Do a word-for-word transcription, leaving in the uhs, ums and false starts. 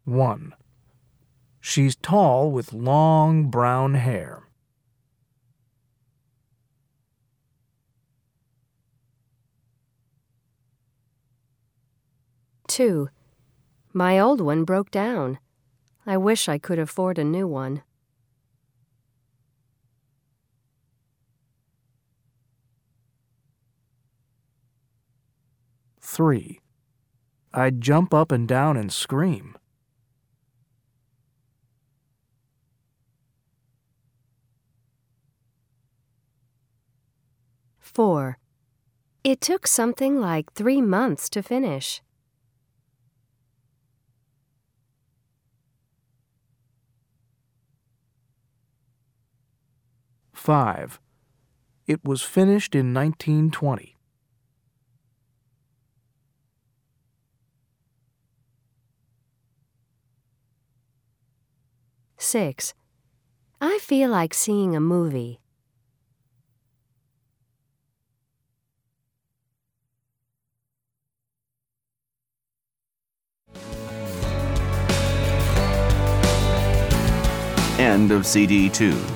one. She's tall with long brown hair. two. My old one broke down. I wish I could afford a new one. three. I'd jump up and down and scream. four. It took something like three months to finish. five. It was finished in nineteen twenty. six. I feel like seeing a movie. End of C D two.